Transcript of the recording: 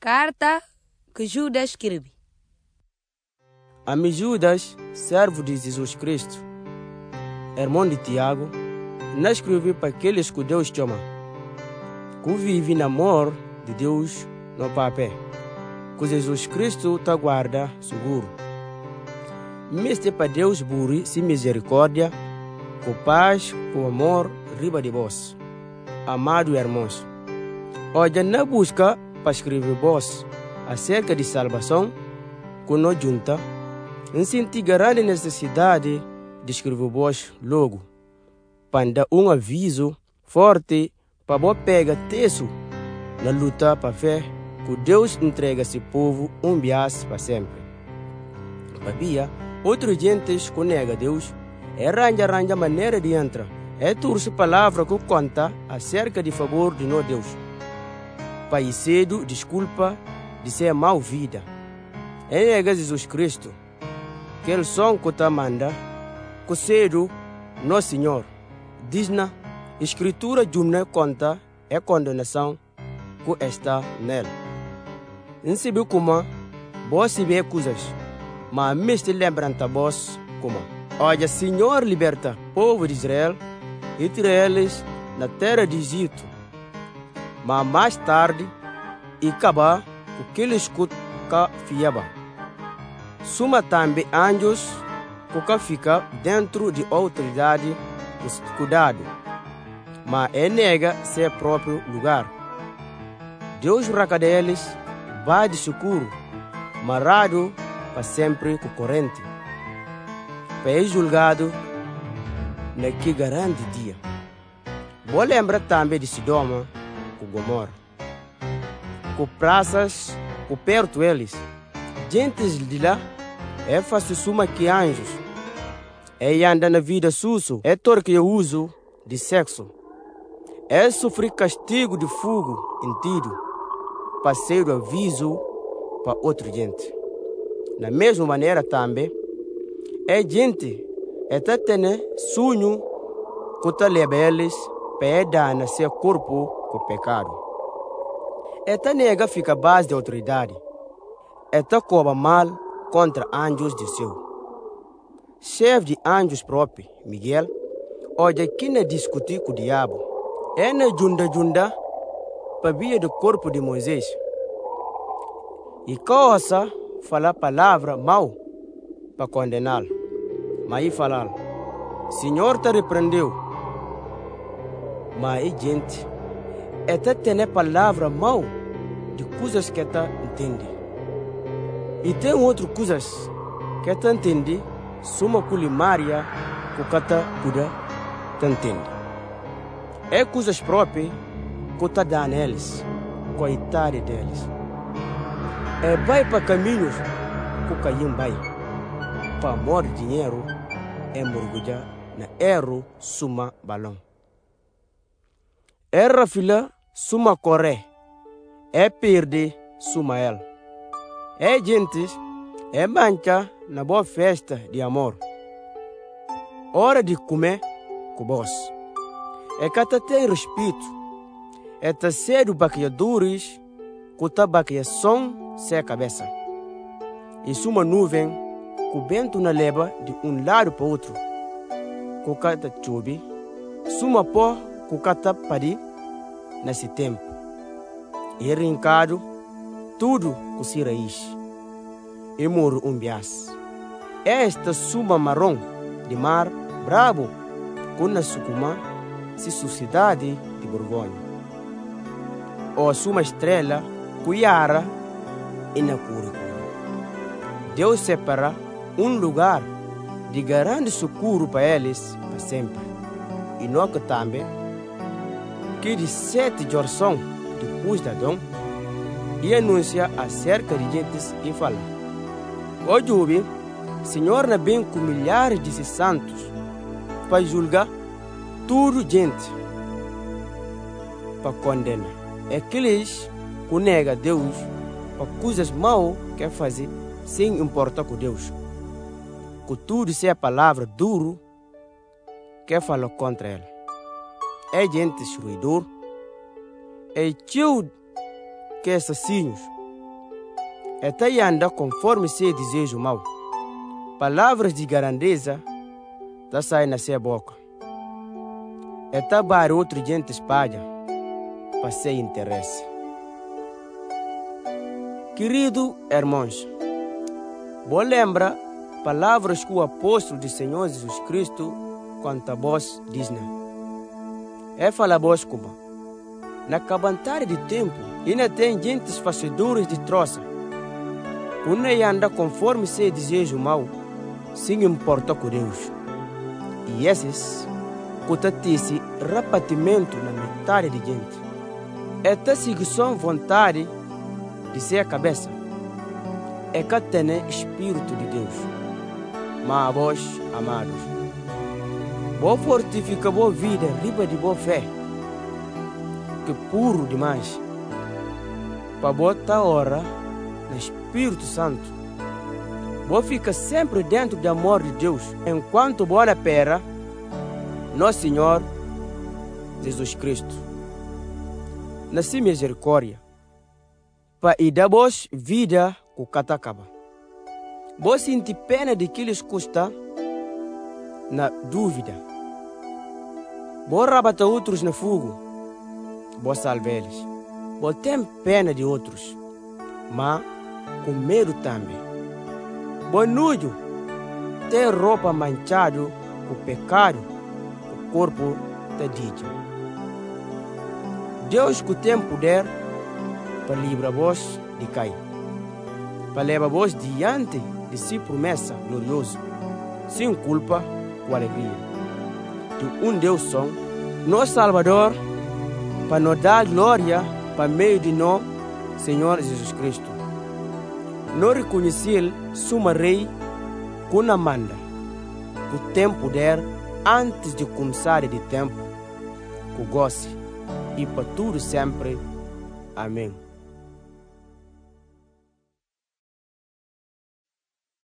Carta que Judas escreve. A mim Judas, servo de Jesus Cristo, irmão de Tiago, não escrevi para aqueles que Deus chama, que vivem no amor de Deus no papel, que Jesus Cristo te guarda seguro. Mestre para Deus buri sem misericórdia, com paz, com amor, riba de vós. Amado irmãos, hoje não busca para escrever vós acerca de salvação, que não junta, não senti grande necessidade de escrever vós logo, para dar um aviso forte para vós pegar texto na luta para fé, que Deus entrega a seu povo bias para sempre. Babia, outros gentes que nega Deus, arranja maneira de entrar, torce palavra que conta acerca de favor de nosso Deus. Pai cedo, desculpa de ser mal vida. Nega Jesus Cristo, que ele som que te manda, que cedo, nosso Senhor, diz na Escritura jumna conta condenação que está nele. Não se vê como, vós se vê coisas, mas mestre lembra-te vós como. Hoje, Senhor liberta o povo de Israel e tira eles na terra de Egito. Mas mais tarde, e acaba o que eles fiaba. Suma também anjos que fica dentro de autoridade cuidado, mas nega seu próprio lugar. Deus raca deles, vai de socorro, marado para sempre com corrente. Para julgado naquele grande dia. Vou lembrar também de Sodoma com Gomorra, com praças, com perto deles. Gentes de lá fácil suma que anjos. Anda na vida sujo, tor que eu uso de sexo. Sofrer castigo de fogoentido, passeio do aviso para outra gente. Na mesma maneira também, gente tá tendo sonho que tá leva eles para dar no seu corpo com pecado. Tá nega fica base de autoridade. Tá cobra mal contra anjos de céu. Chefe de anjos próprio, Miguel, hoje aqui não discutir com o diabo. Na junda para via do corpo de Moisés. E coça fala palavra mal para condená-lo. Mas ele fala, Senhor te repreendeu. Mas gente, tá tendo palavra mal de coisas que tá entende. E tem outras coisas que tá entende, suma culinária que tá cuida tá entende. Coisas próprias que tá dando eles, coitado deles. Vai para caminhos que caem vai, para amor de dinheiro, mergulhar na erro suma balão. Erra fila suma correr, perder suma ela. Gentes, mancha na boa festa de amor. Hora de comer com vós. Que tem respeito. Tá cedo baqueadores, que tá baqueação sem cabeça. E suma nuvem, que o vento na leva de lado para outro. Que tá chove, suma pó, que tá pari nesse tempo. E rincado, tudo que se raiz. E moro bias. Esta suma marrom de mar brabo, com na sucuma, se sociedade de vergonha. Ou suma estrela, cuiara e na cura. Deus separa lugar de grande socorro para eles para sempre. E nós também, que de 7 gerações depois da dom, e anuncia acerca de gentes e fala. Hoje, Senhor na bem com milhares de santos para julgar tudo gente, para condenar. Aqueles que nega Deus para coisas mal que fazer sem importar com Deus. Que tudo se é palavra duro que fala contra ele. Gente destruidor, tio que assassinos, Eta anda conforme seu desejo mau. Palavras de grandeza tá saem na sua boca. Eta bar outro gente espalha para seu interesse. Querido irmãos, vou lembrar palavras que o apóstolo do Senhor Jesus Cristo quanto a vós diz, né? É falar vós como na cabantada de tempo ainda tem gentes fazedores de troça, quando anda conforme seu desejo mau, sem importar com Deus. E esses cotatece repartimento na metade de gente. Esta seguição vontade de ser cabeça é que tem Espírito de Deus. Mas a vós, amados, vou fortificar a vida riba de boa fé, que puro demais, para botar hora no Espírito Santo. Vou ficar sempre dentro do amor de Deus, enquanto vou na pera nosso Senhor Jesus Cristo. Nasci misericórdia, para ir dar vos vida com catacaba. Vos sentir pena de que lhes custa na dúvida. Vou rabatar outros na fogo, vou salvar eles. Vou ter pena de outros, mas com medo também. Vou nudo, ter roupa manchada com pecado, o corpo tadinho. Deus que tem poder para livrar vós de cair, para levar vós diante de si promessa gloriosa, sem culpa ou alegria. De Deus só, nosso Salvador, para nos dar glória para meio de nós, Senhor Jesus Cristo. Nós reconhecemos Suma Rei com a manda, que tem poder antes de começar de tempo, que goste e para tudo sempre. Amém.